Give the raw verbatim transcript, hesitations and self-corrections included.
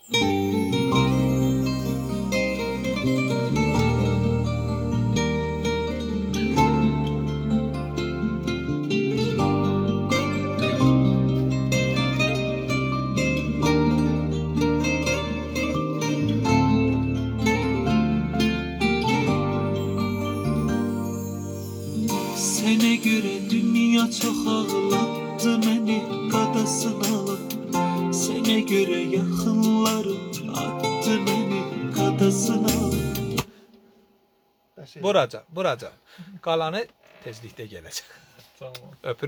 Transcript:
Sene göre dünya çok ağlattı beni kadasını alıp. Sene göre yakınlarım attı beni kadasını alıp. Buraca, buraca. Qalanı tezlikdə gələcək. Tamam. Öpürəm.